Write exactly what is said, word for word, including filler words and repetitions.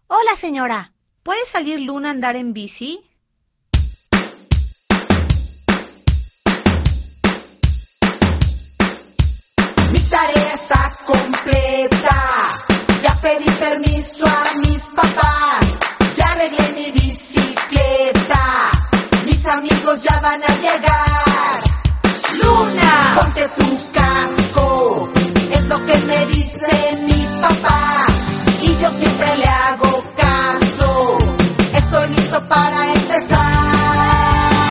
Hola, señora. ¿Puede salir Luna a andar en bici? Mi tarea está completa. Ya pedí permiso a mis papás. Ya arreglé mi bicicleta. Mis amigos ya van a llegar. Luna, ponte tu casco. Es lo que me dice mi papá.